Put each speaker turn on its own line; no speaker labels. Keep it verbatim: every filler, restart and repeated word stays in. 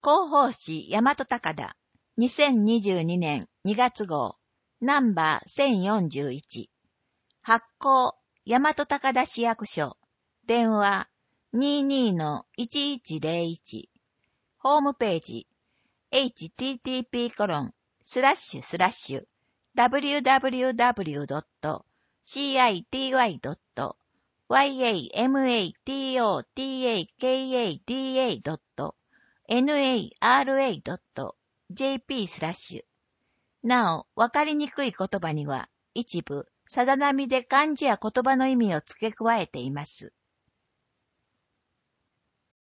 広報誌大和高田にせんにじゅうにねんにがつ号ナンバーせんよんじゅういち発行大和高田市役所電話 にじゅうにのいちいちゼロいち ホームページ エイチティーティーピーコロンスラッシュスラッシュダブリューダブリューダブリュードットシーアイティーワイドットワイエーエムエーティーオーティーエーケーエーディーエードットナラドットジェーピー スラッシュ。なお、わかりにくい言葉には、一部、さだなみで漢字や言葉の意味を付け加えています。